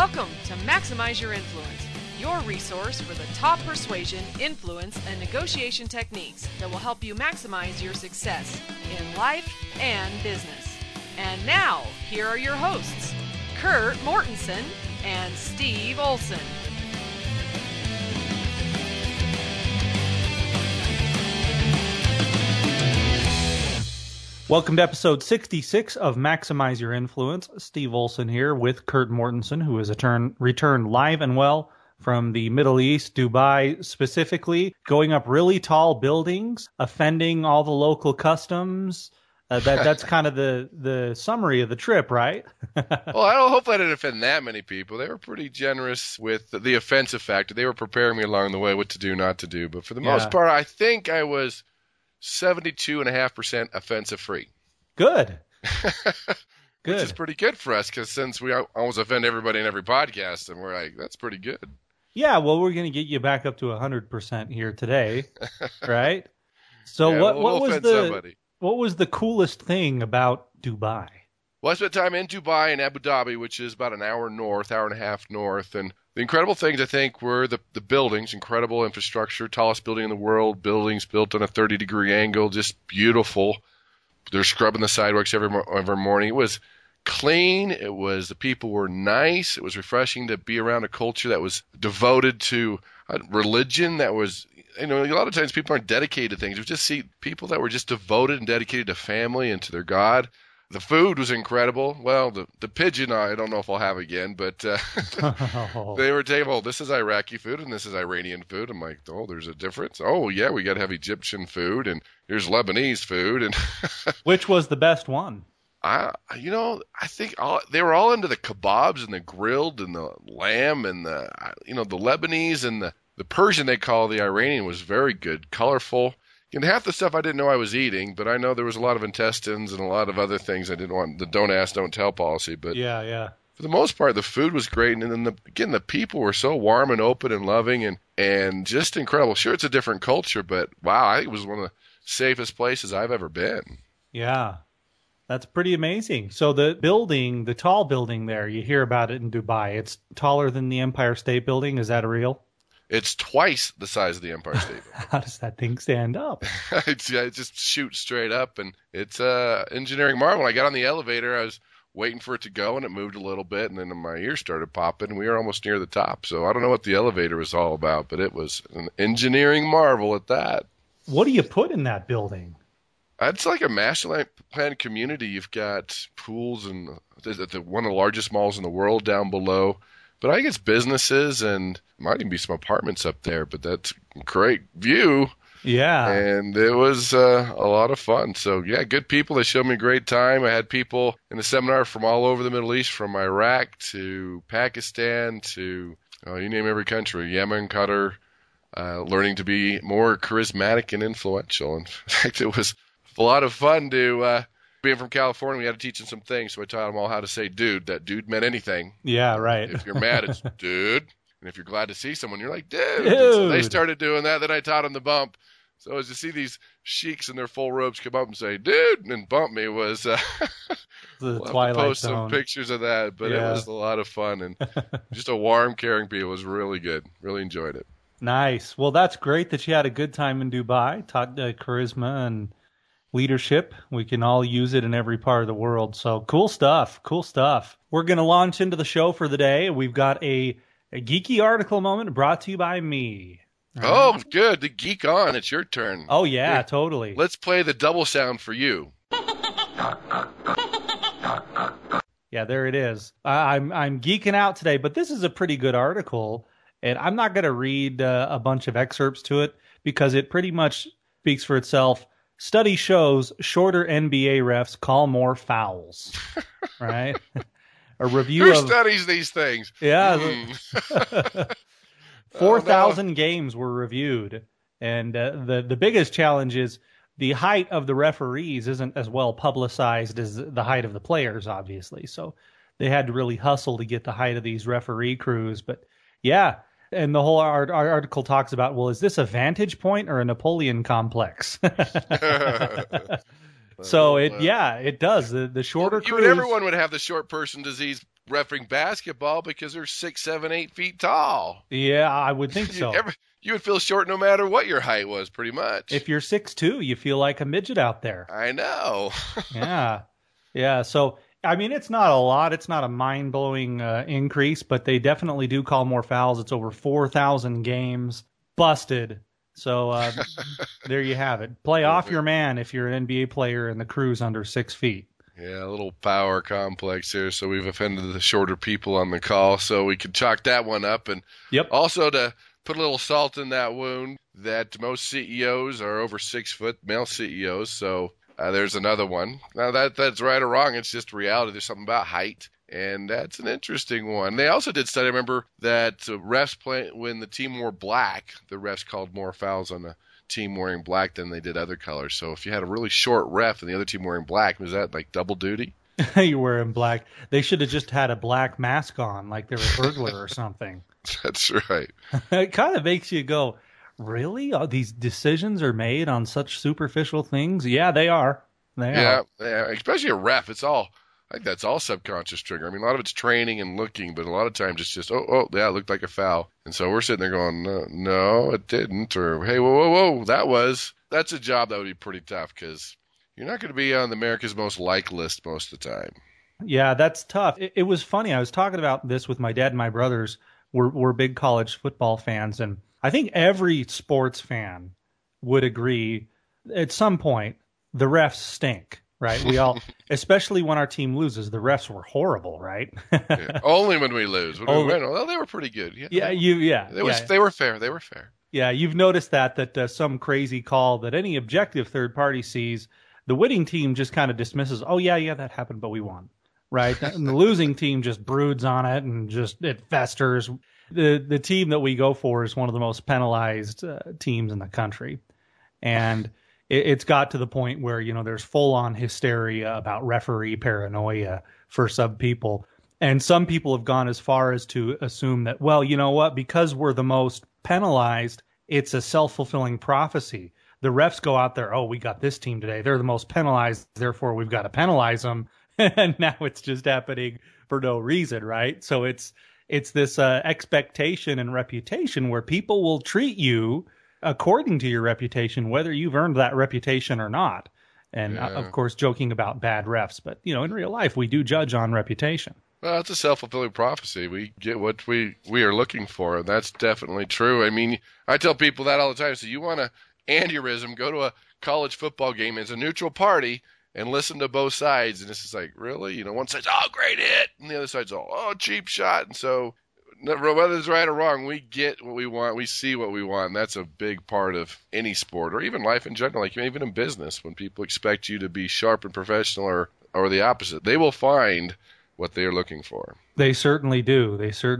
Welcome to Maximize Your Influence, your resource for the top persuasion, influence, and negotiation techniques that will help you maximize your success in life and business. And now, here are your hosts, Kurt Mortensen and Steve Olson. Welcome to episode 66 of Maximize Your Influence. Steve Olson here with Kurt Mortensen, who is returned live and well from the Middle East, Dubai specifically, going up really tall buildings, offending all the local customs. That's kind of the summary of the trip, right? Well, hopefully I didn't offend that many people. They were pretty generous with the offensive factor. They were preparing me along the way what to do, not to do. But for the most part, I think I was 72.5% offensive free. Good. Which is pretty good for us, because since we almost offend everybody in every podcast, and we're like, that's pretty good. Yeah, well, we're going to get you back up to 100% here today, right? So yeah, what was the coolest thing about Dubai? Well, I spent time in Dubai and Abu Dhabi, which is about an hour and a half north, and the incredible things, I think, were the buildings, incredible infrastructure, tallest building in the world, buildings built on a 30-degree angle, just beautiful. They're scrubbing the sidewalks every morning. It was clean. The people were nice. It was refreshing to be around a culture that was devoted to religion that was, a lot of times people aren't dedicated to things. We just see people that were just devoted and dedicated to family and to their God. The food was incredible. Well, the pigeon, I don't know if I'll have again, but they were saying, well, this is Iraqi food and this is Iranian food. I'm like, oh, there's a difference? Oh, yeah, we got to have Egyptian food and here's Lebanese food. And which was the best one? I think they were all into the kebabs and the grilled and the lamb and the Lebanese and the Persian they call the Iranian was very good, colorful. And half the stuff I didn't know I was eating, but I know there was a lot of intestines and a lot of other things I didn't want, the don't ask, don't tell policy. But yeah. For the most part, the food was great. And then, the people were so warm and open and loving and just incredible. Sure, it's a different culture, but wow, I think it was one of the safest places I've ever been. Yeah, that's pretty amazing. So the tall building there, you hear about it in Dubai. It's taller than the Empire State Building. Is that real? It's twice the size of the Empire State Building. How does that thing stand up? It just shoots straight up, and it's engineering marvel. When I got on the elevator, I was waiting for it to go, and it moved a little bit, and then my ears started popping, and we were almost near the top. So I don't know what the elevator was all about, but it was an engineering marvel at that. What do you put in that building? It's like a master plan community. You've got pools and one of the largest malls in the world down below. But I think it's businesses and might even be some apartments up there, but that's a great view. Yeah. And it was a lot of fun. So, yeah, good people. They showed me a great time. I had people in the seminar from all over the Middle East, from Iraq to Pakistan to, you name every country, Yemen, Qatar, learning to be more charismatic and influential. In fact, it was a lot of fun to being from California, we had to teach them some things, so I taught them all how to say dude. That dude meant anything. Yeah, right. If you're mad, it's dude. And if you're glad to see someone, you're like, dude. So they started doing that. Then I taught them the bump. So as to see these sheiks in their full robes come up and say, dude, and bump me was the Twilight post Zone. some pictures of that. But It was a lot of fun. And just a warm, caring people. It was really good. Really enjoyed it. Nice. Well, that's great that you had a good time in Dubai. Taught charisma and leadership. We can all use it in every part of the world. So cool stuff. We're going to launch into the show for the day. We've got a geeky article moment brought to you by me. Oh, good. The geek on. It's your turn. Oh, yeah, Here, totally. Let's play the double sound for you. Yeah, there it is. I'm geeking out today, but this is a pretty good article, and I'm not going to read a bunch of excerpts to it because it pretty much speaks for itself. Study shows shorter NBA refs call more fouls. Right? A review Who studies these things? Yeah. 4,000 games were reviewed. And the biggest challenge is the height of the referees isn't as well publicized as the height of the players, obviously. So they had to really hustle to get the height of these referee crews. But yeah. And the whole article talks about, well, is this a vantage point or a Napoleon complex? So it does. The shorter crews. Everyone would have the short person disease refereeing basketball because they're 6, 7, 8 feet tall. Yeah, I would think so. You would feel short no matter what your height was, pretty much. If you're 6'2", you feel like a midget out there. I know. Yeah. So, I mean, it's not a lot. It's not a mind-blowing increase, but they definitely do call more fouls. It's over 4,000 games. Busted. So there you have it. Play off your man if you're an NBA player and the crew's under 6 feet. Yeah, a little power complex here. So we've offended the shorter people on the call. So we could chalk that one up. And also to put a little salt in that wound, that most CEOs are over 6 foot, male CEOs. So there's another one. Now that's right or wrong. It's just reality. There's something about height. And that's an interesting one. They also did study, I remember, that refs play when the team wore black, the refs called more fouls on the team wearing black than they did other colors. So if you had a really short ref and the other team wearing black, was that like double duty? You're wearing black. They should have just had a black mask on, like they were a burglar or something. That's right. It kind of makes you go, really? These decisions are made on such superficial things? Yeah, they are. Yeah, especially a ref. I think that's all subconscious trigger. I mean, a lot of it's training and looking, but a lot of times it's just, yeah, it looked like a foul. And so we're sitting there going, no, it didn't. Or, hey, whoa, that's a job that would be pretty tough because you're not going to be on the America's Most Liked list most of the time. Yeah, that's tough. It was funny. I was talking about this with my dad and my brothers. We're big college football fans, and I think every sports fan would agree at some point the refs stink. Right, we all, especially when our team loses, the refs were horrible, right? Only when we lose. When we win, well, they were pretty good. They were fair. They were fair. Yeah, you've noticed that some crazy call that any objective third party sees, the winning team just kind of dismisses. Oh yeah, that happened, but we won, right? And the losing team just broods on it and just it festers. The team that we go for is one of the most penalized teams in the country, and it's got to the point where, there's full-on hysteria about referee paranoia for some people. And some people have gone as far as to assume that, well, you know what, because we're the most penalized, it's a self-fulfilling prophecy. The refs go out there, we got this team today. They're the most penalized, therefore we've got to penalize them. And now it's just happening for no reason, right? So it's this expectation and reputation where people will treat you according to your reputation, whether you've earned that reputation or not. And of course, joking about bad refs, but in real life, we do judge on reputation. Well, it's a self-fulfilling prophecy. We get what we are looking for, and that's definitely true. I mean, I tell people that all the time. So you want an aneurysm, go to a college football game as a neutral party and listen to both sides. And it's just like, really? One side's, great hit, and the other side's, cheap shot. And so whether it's right or wrong, we get what we want. We see what we want. And that's a big part of any sport or even life in general, like even in business. When people expect you to be sharp and professional or the opposite, they will find what they are looking for. They certainly do.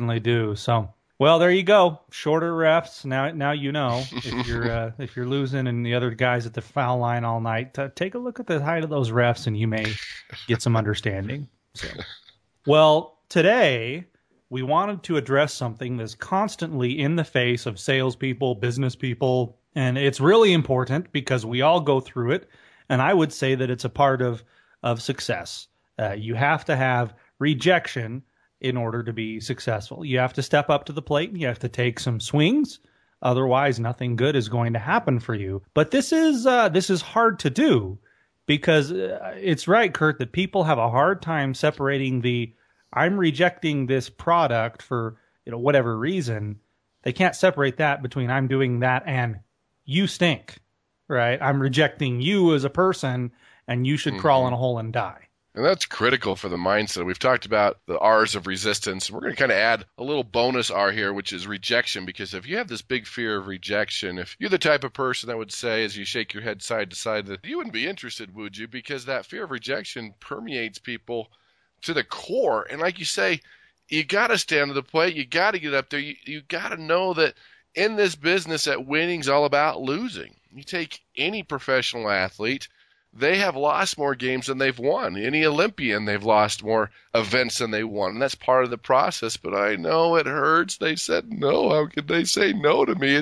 So, well, there you go. Shorter refs. Now you know if you're losing and the other guys at the foul line all night, take a look at the height of those refs and you may get some understanding. So, well, today we wanted to address something that's constantly in the face of salespeople, business people, and it's really important because we all go through it, and I would say that it's a part of success. You have to have rejection in order to be successful. You have to step up to the plate, and you have to take some swings, otherwise nothing good is going to happen for you. But this is hard to do because it's right, Kurt, that people have a hard time separating I'm rejecting this product for whatever reason. They can't separate that between I'm doing that and you stink, right? I'm rejecting you as a person and you should crawl in a hole and die. And that's critical for the mindset. We've talked about the R's of resistance. We're going to kind of add a little bonus R here, which is rejection, because if you have this big fear of rejection, if you're the type of person that would say, as you shake your head side to side, that you wouldn't be interested, would you? Because that fear of rejection permeates people to the core. And like you say, you got to stand to the plate. You got to get up there. You got to know that in this business that winning's all about losing. You take any professional athlete, they have lost more games than they've won. Any Olympian, they've lost more events than they won. And that's part of the process. But I know it hurts. They said no. How could they say no to me?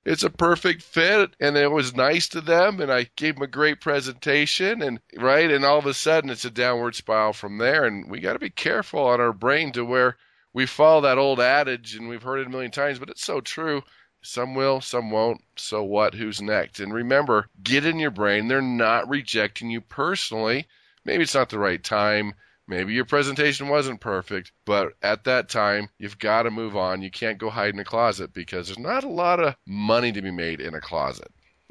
it's a perfect fit, and it was nice to them, and I gave them a great presentation, and all of a sudden it's a downward spiral from there, and we got to be careful on our brain to where we follow that old adage, and we've heard it a million times, but it's so true. Some will, some won't. So what? Who's next? And remember, get in your brain. They're not rejecting you personally. Maybe it's not the right time. Maybe your presentation wasn't perfect. But at that time, you've got to move on. You can't go hide in a closet because there's not a lot of money to be made in a closet.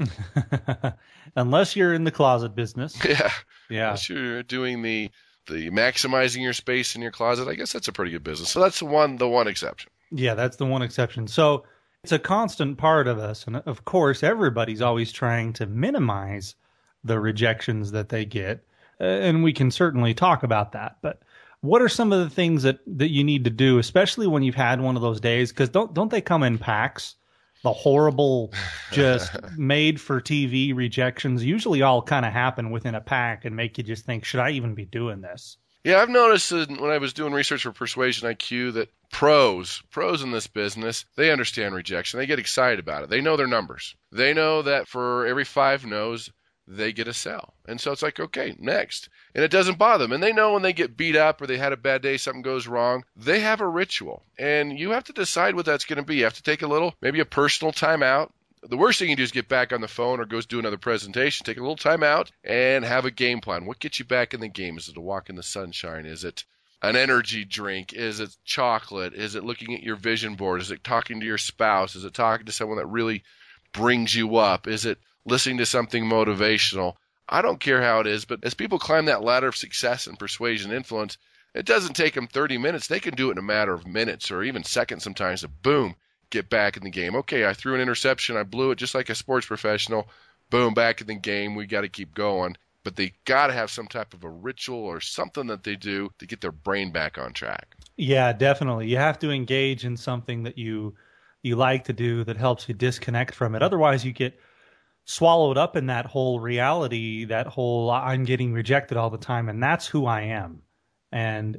Unless you're in the closet business. Yeah. Unless you're doing the maximizing your space in your closet, I guess that's a pretty good business. So that's the one exception. Yeah, that's the one exception. So it's a constant part of us. And of course, everybody's always trying to minimize the rejections that they get. And we can certainly talk about that. But what are some of the things that you need to do, especially when you've had one of those days? Because don't they come in packs? The horrible, just made for TV rejections usually all kind of happen within a pack and make you just think, should I even be doing this? Yeah, I've noticed when I was doing research for Persuasion IQ that pros in this business, they understand rejection. They get excited about it. They know their numbers. They know that for every 5 no's, they get a sell. And so it's like, okay, next. And it doesn't bother them. And they know when they get beat up or they had a bad day, something goes wrong, they have a ritual. And you have to decide what that's going to be. You have to take maybe a personal time out. The worst thing you do is get back on the phone or go do another presentation. Take a little time out and have a game plan. What gets you back in the game? Is it a walk in the sunshine? Is it an energy drink? Is it chocolate? Is it looking at your vision board? Is it talking to your spouse? Is it talking to someone that really brings you up? Is it listening to something motivational? I don't care how it is, but as people climb that ladder of success and persuasion and influence, it doesn't take them 30 minutes. They can do it in a matter of minutes or even seconds sometimes to boom, get back in the game. Okay, I threw an interception. I blew it just like a sports professional. Boom, back in the game. We got to keep going. But they got to have some type of a ritual or something that they do to get their brain back on track. Yeah, definitely. You have to engage in something that you like to do that helps you disconnect from it. Otherwise, you get swallowed up in that whole reality, that whole I'm getting rejected all the time, and that's who I am. And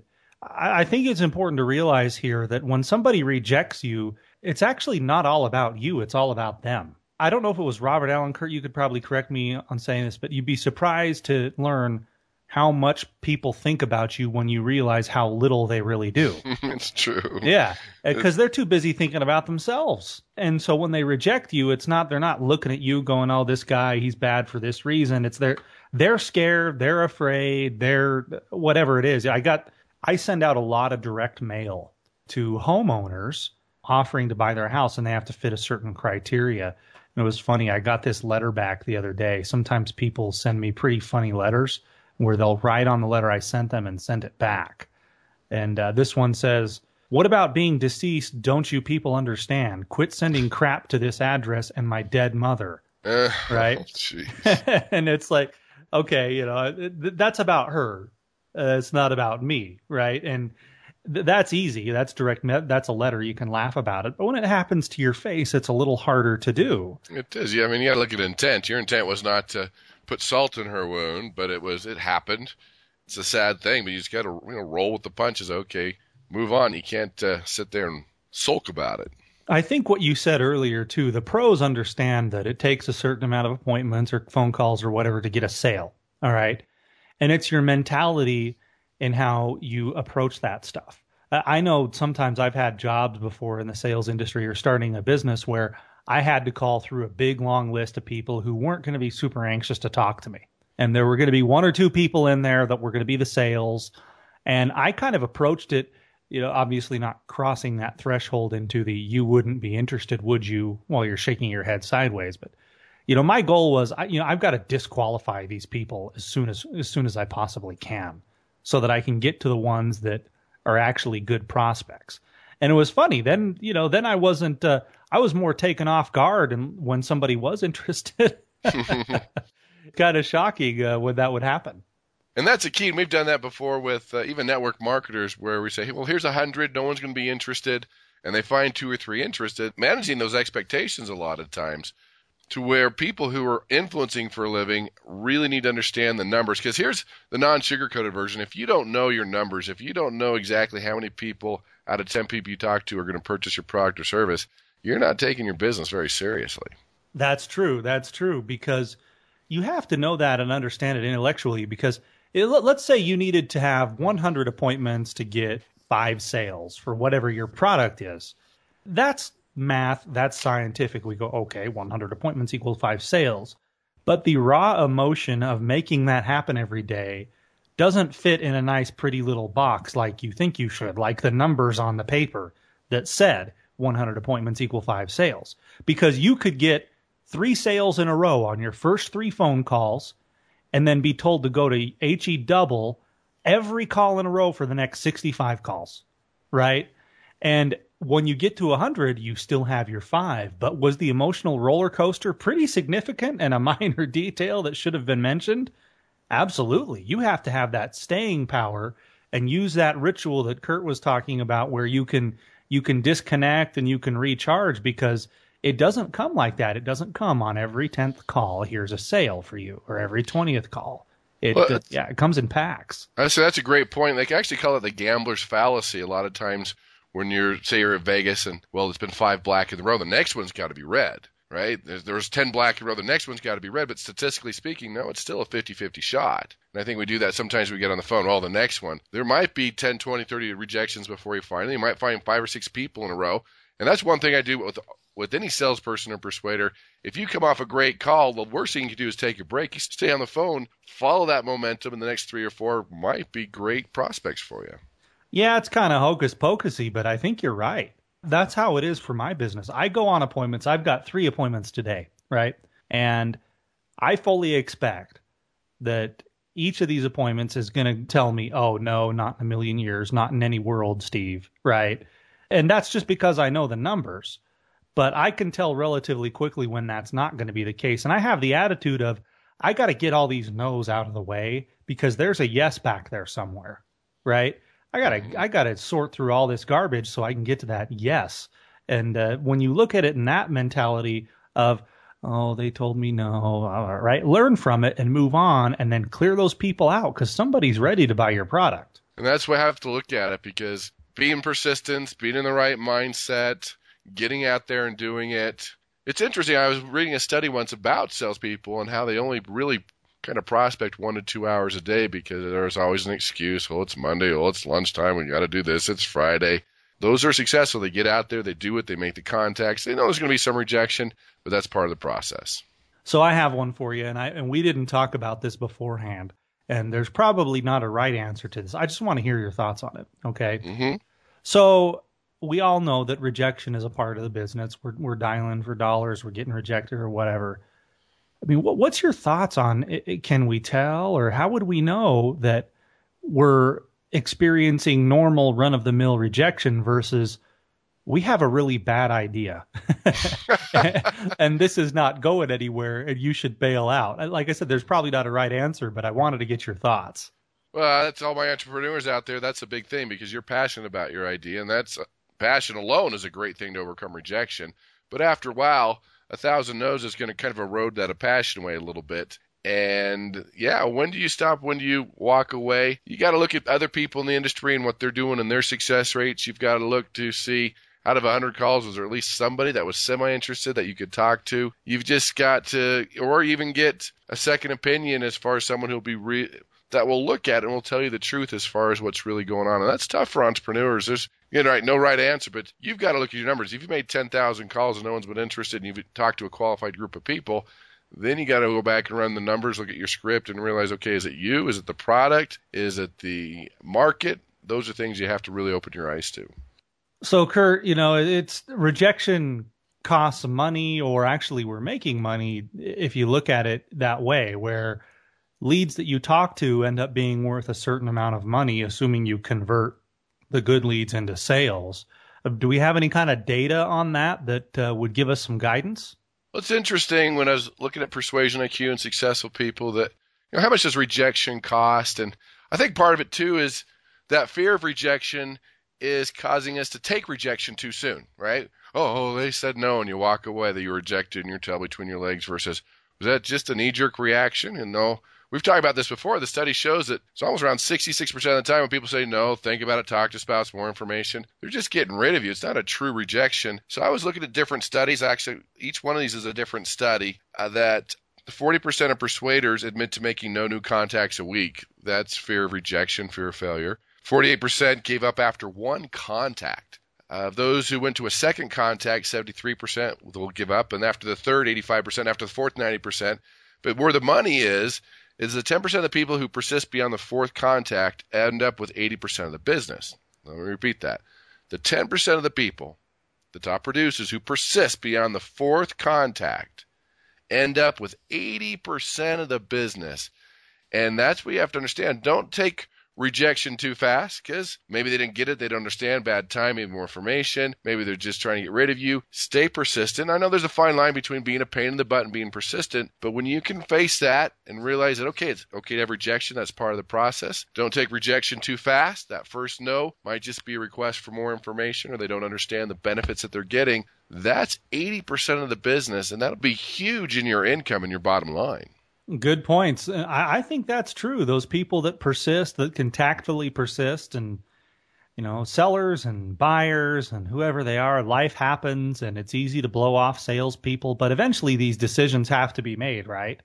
I think it's important to realize here that when somebody rejects you, it's actually not all about you. It's all about them. I don't know if it was Robert Allen Kurt. You could probably correct me on saying this, but you'd be surprised to learn how much people think about you when you realize how little they really do. It's true. Yeah, because they're too busy thinking about themselves. And so when they reject you, they're not looking at you going, oh, this guy, he's bad for this reason. It's they're scared, they're afraid, they're whatever it is. I send out a lot of direct mail to homeowners offering to buy their house, and they have to fit a certain criteria. And it was funny. I got this letter back the other day. Sometimes people send me pretty funny letters where they'll write on the letter I sent them and send it back. And this one says, what about being deceased? Don't you people understand? Quit sending crap to this address and my dead mother. Right? And it's like, okay, that's about her. It's not about me, right? And that's easy. That's direct. That's a letter. You can laugh about it. But when it happens to your face, it's a little harder to do. It is. Yeah, I mean, you got to look at intent. Your intent was not to put salt in her wound, but it happened. It's a sad thing, but you just got to roll with the punches. Okay, move on. You can't sit there and sulk about it. I think what you said earlier, too, the pros understand that it takes a certain amount of appointments or phone calls or whatever to get a sale. All right. And it's your mentality and how you approach that stuff. I know sometimes I've had jobs before in the sales industry or starting a business where I had to call through a big, long list of people who weren't going to be super anxious to talk to me. And there were going to be 1 or 2 people in there that were going to be the sales. And I kind of approached it, obviously not crossing that threshold into the you wouldn't be interested, would you, while you're shaking your head sideways. But, my goal was, I've got to disqualify these people as soon as I possibly can so that I can get to the ones that are actually good prospects. And it was funny. Then I wasn't, I was more taken off guard and when somebody was interested. Kind of shocking when that would happen. And that's a key. And we've done that before with even network marketers where we say, hey, well, here's 100. No one's going to be interested. And they find 2 or 3 interested. Managing those expectations a lot of times to where people who are influencing for a living really need to understand the numbers. Because here's the non-sugar-coated version. If you don't know your numbers, if you don't know exactly how many people out of 10 people you talk to are going to purchase your product or service, you're not taking your business very seriously. That's true. That's true, because you have to know that and understand it intellectually, because let's say you needed to have 100 appointments to get 5 sales for whatever your product is. That's math. That's scientific. We go, okay, 100 appointments equals 5 sales. But the raw emotion of making that happen every day doesn't fit in a nice, pretty little box like you think you should, like the numbers on the paper that said 100 appointments equal 5 sales. Because you could get 3 sales in a row on your first 3 phone calls and then be told to go to HE double every call in a row for the next 65 calls, right? And when you get to 100, you still have your 5. But was the emotional roller coaster pretty significant and a minor detail that should have been mentioned? Absolutely. You have to have that staying power and use that ritual that Kurt was talking about, where you can disconnect and you can recharge, because it doesn't come like that. It doesn't come on every 10th call, here's a sale for you, or every 20th call. It comes in packs. So that's a great point. They actually call it the gambler's fallacy. A lot of times when you're at Vegas and, well, it's been 5 black in a row, the next one's got to be red, right? There's 10 black in a row, the next one's got to be red. But statistically speaking, no, it's still a 50-50 shot. And I think we do that sometimes. We get on the phone, well, the next one. There might be 10, 20, 30 rejections before you find it. You might find 5 or 6 people in a row. And that's one thing I do with any salesperson or persuader. If you come off a great call, the worst thing you can do is take a break. You stay on the phone, follow that momentum, and the next 3 or 4 might be great prospects for you. Yeah, it's kind of hocus pocusy, but I think you're right. That's how it is for my business. I go on appointments. I've got 3 appointments today, right? And I fully expect that each of these appointments is going to tell me, oh, no, not in a million years, not in any world, Steve, right? And that's just because I know the numbers. But I can tell relatively quickly when that's not going to be the case. And I have the attitude of, I got to get all these no's out of the way, because there's a yes back there somewhere, right? I gotta sort through all this garbage so I can get to that yes. And when you look at it in that mentality of, oh, they told me no, all right, learn from it and move on, and then clear those people out, because somebody's ready to buy your product. And that's why I have to look at it, because being persistent, being in the right mindset, getting out there and doing it. It's interesting. I was reading a study once about salespeople and how they only really kind of prospect 1 to 2 hours a day, because there's always an excuse. Well, it's Monday. Well, it's lunchtime. We got to do this. It's Friday. Those are successful. They get out there. They do it. They make the contacts. They know there's going to be some rejection, but that's part of the process. So I have one for you, and we didn't talk about this beforehand, and there's probably not a right answer to this. I just want to hear your thoughts on it, okay? Mm-hmm. So we all know that rejection is a part of the business. We're dialing for dollars. We're getting rejected or whatever. I mean, what's your thoughts on it? Can we tell, or how would we know that we're experiencing normal run-of-the-mill rejection versus we have a really bad idea and this is not going anywhere and you should bail out? Like I said, there's probably not a right answer, but I wanted to get your thoughts. Well, that's all my entrepreneurs out there. That's a big thing, because you're passionate about your idea, and that's passion alone is a great thing to overcome rejection. But after a while, 1,000 no's is going to kind of erode that passion away a little bit. And yeah, when do you stop? When do you walk away? You got to look at other people in the industry and what they're doing and their success rates. You've got to look to see, out of 100 calls, was there at least somebody that was semi-interested that you could talk to? You've just got to, or even get a second opinion as far as someone who'll be that will look at it and will tell you the truth as far as what's really going on. And that's tough for entrepreneurs. There's no right answer, but you've got to look at your numbers. If you've made 10,000 calls and no one's been interested, and you've talked to a qualified group of people, then you got to go back and run the numbers, look at your script, and realize, okay, is it you? Is it the product? Is it the market? Those are things you have to really open your eyes to. So, Kurt, it's rejection costs money, or actually we're making money if you look at it that way, where leads that you talk to end up being worth a certain amount of money, assuming you convert the good leads into sales. Do we have any kind of data on that would give us some guidance? Well, it's interesting when I was looking at Persuasion IQ and successful people that, how much does rejection cost? And I think part of it too is that fear of rejection is causing us to take rejection too soon, right? Oh, they said no, and you walk away, that you were rejected and your tail between your legs, versus, was that just a knee-jerk reaction? And no, we've talked about this before. The study shows that it's almost around 66% of the time when people say no, think about it, talk to spouse, more information, they're just getting rid of you. It's not a true rejection. So I was looking at different studies. Actually, each one of these is a different study that 40% of persuaders admit to making no new contacts a week. That's fear of rejection, fear of failure. 48% gave up after one contact. Of those who went to a second contact, 73% will give up, and after the third, 85%, after the fourth, 90%. But where the money is the 10% of the people who persist beyond the fourth contact end up with 80% of the business. Let me repeat that. The 10% of the people, the top producers who persist beyond the fourth contact, end up with 80% of the business. And that's what you have to understand. Don't take rejection too fast, because maybe they didn't get it, they don't understand, bad timing, more information, maybe they're just trying to get rid of you. Stay persistent. I know there's a fine line between being a pain in the butt and being persistent, but when you can face that and realize that, okay, it's okay to have rejection, that's part of the process. Don't take rejection too fast. That first no might just be a request for more information, or they don't understand the benefits that they're getting. That's 80% of the business, and that'll be huge in your income and your bottom line. Good points. I think that's true. Those people that persist, that can tactfully persist, and, sellers and buyers and whoever they are, life happens and it's easy to blow off salespeople, but eventually these decisions have to be made, right?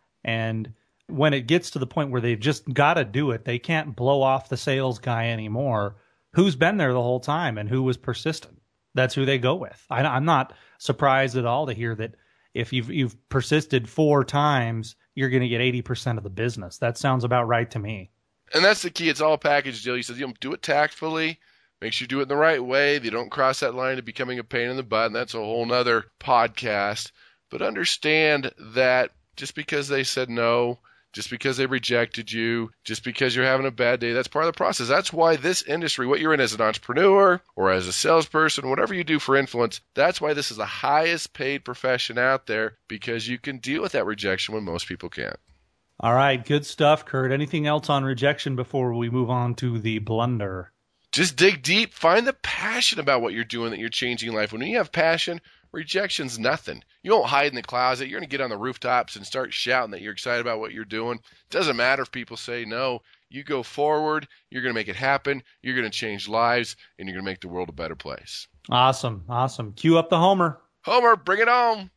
And when it gets to the point where they've just got to do it, they can't blow off the sales guy anymore. Who's been there the whole time and who was persistent? That's who they go with. I'm not surprised at all to hear that if you've persisted 4 times, you're going to get 80% of the business. That sounds about right to me. And that's the key. It's all a package deal. He says, do it tactfully. Make sure you do it in the right way. You don't cross that line to becoming a pain in the butt. And that's a whole nother podcast. But understand that just because they said no, just because they rejected you, just because you're having a bad day, that's part of the process. That's why this industry, what you're in as an entrepreneur or as a salesperson, whatever you do for influence, that's why this is the highest paid profession out there, because you can deal with that rejection when most people can't. All right, good stuff, Kurt. Anything else on rejection before we move on to the blunder? Just dig deep. Find the passion about what you're doing, that you're changing life. When you have passion, rejection's nothing. You won't hide in the closet. You're going to get on the rooftops and start shouting that you're excited about what you're doing. It doesn't matter if people say no. You go forward. You're going to make it happen. You're going to change lives, and you're going to make the world a better place. Awesome. Cue up the Homer. Homer, bring it on.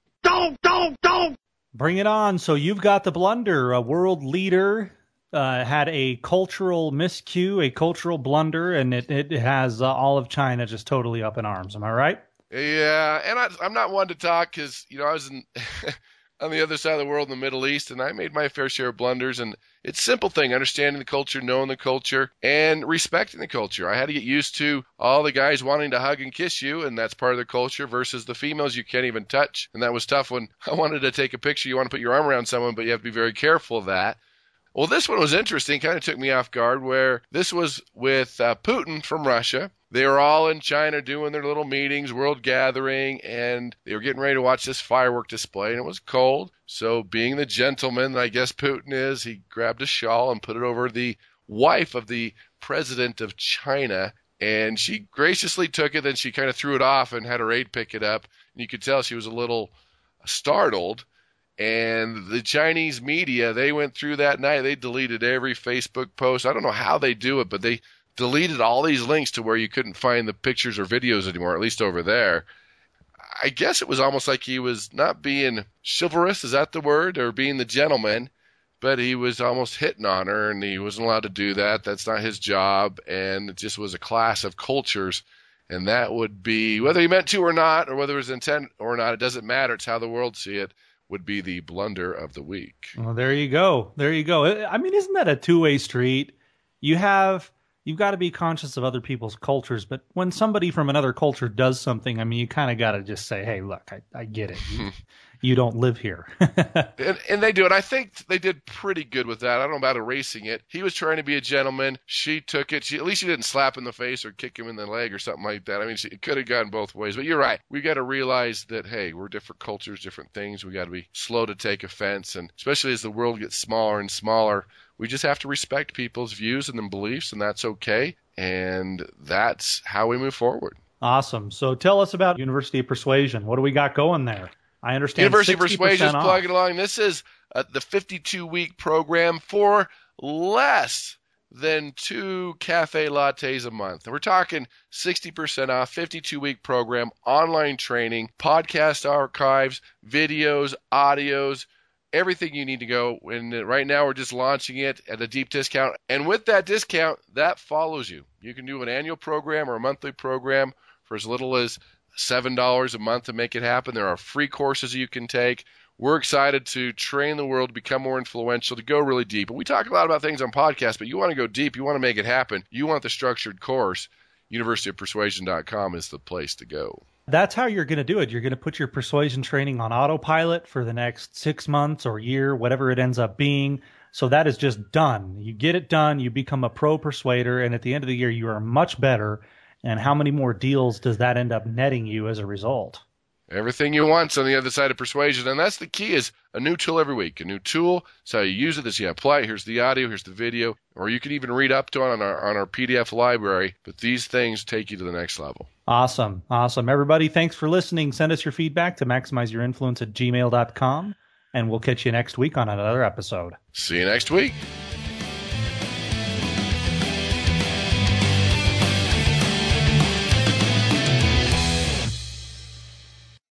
Don't. Bring it on. So you've got the blunder. A world leader had a cultural miscue, a cultural blunder, and it has all of China just totally up in arms. Am I right? Yeah, and I'm not one to talk because, I was on the other side of the world in the Middle East, and I made my fair share of blunders. And it's a simple thing, understanding the culture, knowing the culture, and respecting the culture. I had to get used to all the guys wanting to hug and kiss you, and that's part of the culture, versus the females you can't even touch. And that was tough when I wanted to take a picture. You want to put your arm around someone, but you have to be very careful of that. Well, this one was interesting, kind of took me off guard, where this was with Putin from Russia. They were all in China doing their little meetings, world gathering, and they were getting ready to watch this firework display, and it was cold. So being the gentleman that I guess Putin is, he grabbed a shawl and put it over the wife of the president of China, and she graciously took it, then she kind of threw it off and had her aide pick it up. And you could tell she was a little startled. And the Chinese media, they went through that night. They deleted every Facebook post. I don't know how they do it, but they deleted all these links to where you couldn't find the pictures or videos anymore, at least over there. I guess it was almost like he was not being chivalrous, is that the word, or being the gentleman, but he was almost hitting on her, and he wasn't allowed to do that. That's not his job, and it just was a clash of cultures. And that would be, whether he meant to or not, or whether it was intent or not, it doesn't matter. It's how the world see it. Would be the blunder of the week. Well, there you go. I mean, isn't that a two-way street? You've got to be conscious of other people's cultures, but when somebody from another culture does something, I mean, you kind of got to just say, hey, look, I get it. You don't live here. and they do it. I think they did pretty good with that. I don't know about erasing it. He was trying to be a gentleman. She took it. At least she didn't slap in the face or kick him in the leg or something like that. I mean, it could have gone both ways. But you're right. We got to realize that, hey, we're different cultures, different things. We got to be slow to take offense. And especially as the world gets smaller and smaller, we just have to respect people's views and their beliefs, and that's okay. And that's how we move forward. Awesome. So tell us about University of Persuasion. What do we got going there? I understand. University of Persuasion is off. plugging along. This is the 52-week program for less than 2 cafe lattes a month. We're talking 60% off, 52-week program, online training, podcast archives, videos, audios, everything you need to go. And right now we're just launching it at a deep discount. And with that discount, that follows you. You can do an annual program or a monthly program for as little as $7 a month to make it happen. There are free courses you can take. We're excited to train the world to become more influential, to go really deep. And we talk a lot about things on podcasts, but you want to go deep, you want to make it happen, you want the structured course, universityofpersuasion.com is the place to go. That's how you're going to do it. You're going to put your persuasion training on autopilot for the next 6 months or year, whatever it ends up being. So that is just done. You get it done, you become a pro persuader, and at the end of the year, you are much better. And how many more deals does that end up netting you as a result? Everything you want's on the other side of persuasion, and that's the key, is a new tool every week. A new tool, it's how you use it, it's how you apply it. Here's the audio, here's the video, or you can even read up to it on our PDF library. But these things take you to the next level. Awesome. Everybody, thanks for listening. Send us your feedback to maximizeyourinfluence@gmail.com, and we'll catch you next week on another episode. See you next week.